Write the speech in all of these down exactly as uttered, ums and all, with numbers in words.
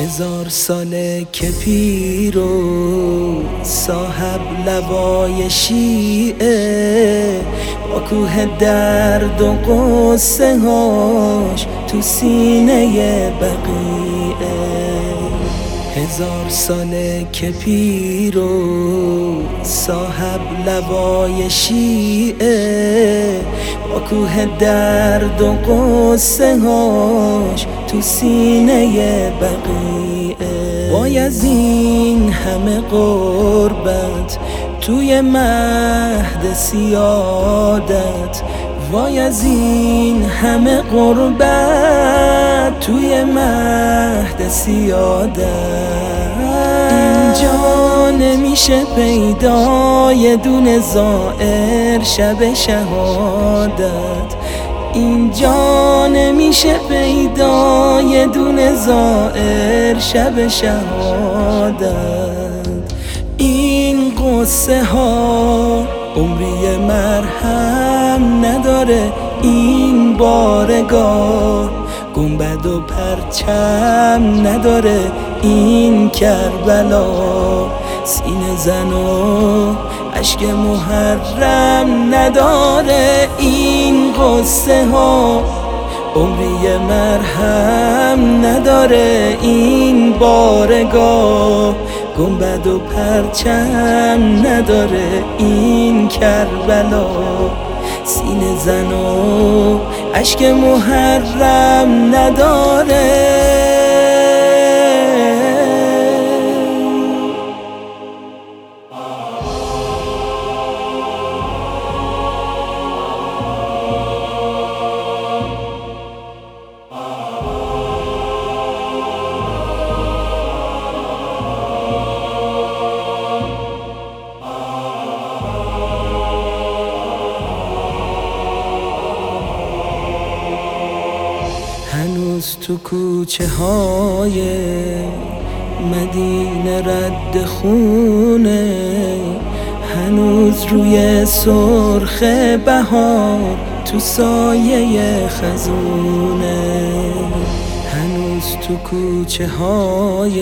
هزار ساله که پیر و صاحب لوای شیعه، با کوه درد و قصه هاش تو سینه بقیعه. هزار ساله که پیر و صاحب لوای شیعه، با کوه درد و قصه هاش تو سینه بقیعه. وای از این همه غربت توی مهد سیادت، وای از این همه غربت توی مهد سیادت. اینجا نمیشه پیدا یه دونه زائر شب شهادت، اینجا نمیشه پیدا یه دونه زائر شب شهادت. این قصه ها عمری مرهم نداره، این بارگاه گنبد و پرچم نداره، این کربلا سینه زن و اشک محرم نداره. این قصه ها عمری مرهم نداره، این بارگاه گنبد و پرچم نداره، این کربلا سینه زن و اشک محرم نداره. هنوز تو کوچه های مدینه رد خونه، هنوز روی سرخ بهار تو سایه خزونه. هنوز تو کوچه های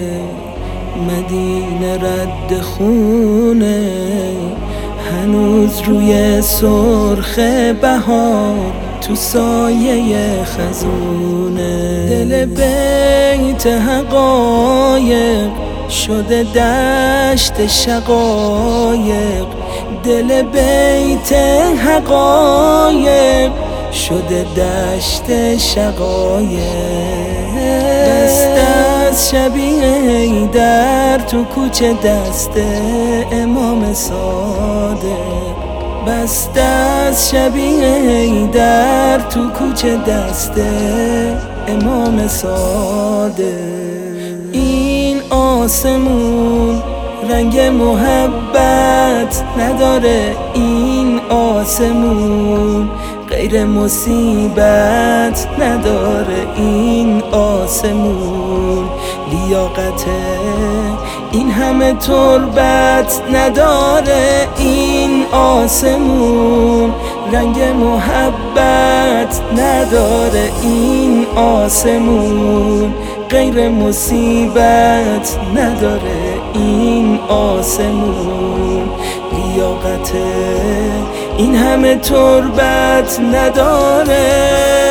مدینه رد خونه، هنوز روی سرخ بهار تو سایه خزونه. دل بیت حقایق شده دشت شقایق، دل بیت حقایق شده دشت شقایق. دست از شبیه حیدر تو کوچه دست امام صادق، بست از شبیه حیدر تو کوچه دست امام صادق. این آسمون رنگ محبت نداره، این آسمون غیر مصیبت نداره، این آسمون لیاقت این همه تربت نداره. این آسمون رنگ محبت نداره، این آسمون غیر مصیبت نداره، این آسمون لیاقت این همه تربت نداره.